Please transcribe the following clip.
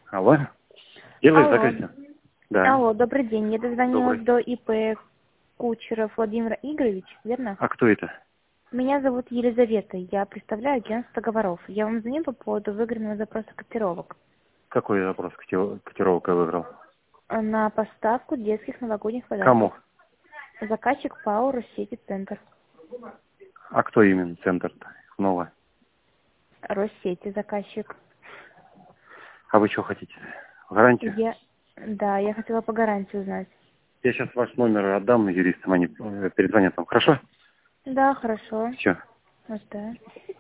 Алло. Делаешь Алло. заказ? Да. Алло, добрый день. Я дозвонилась Добрый. до ИП Кучеров Владимир Игоревич, верно? А кто это? Меня зовут Елизавета. Я представляю агентство договоров. Я вам звоню по поводу выигранного запроса котировок Какой запрос котировок я выиграл? на поставку детских новогодних Кому? подарков. Заказчик ПАО Россети Центр. А кто именно центр-то? Снова. Россети заказчик. А вы что хотите? Гарантию? Я хотела по гарантии узнать. Я сейчас ваш номер отдам юристам, они перезвонят вам. Хорошо? Да, хорошо. Все. Может, да.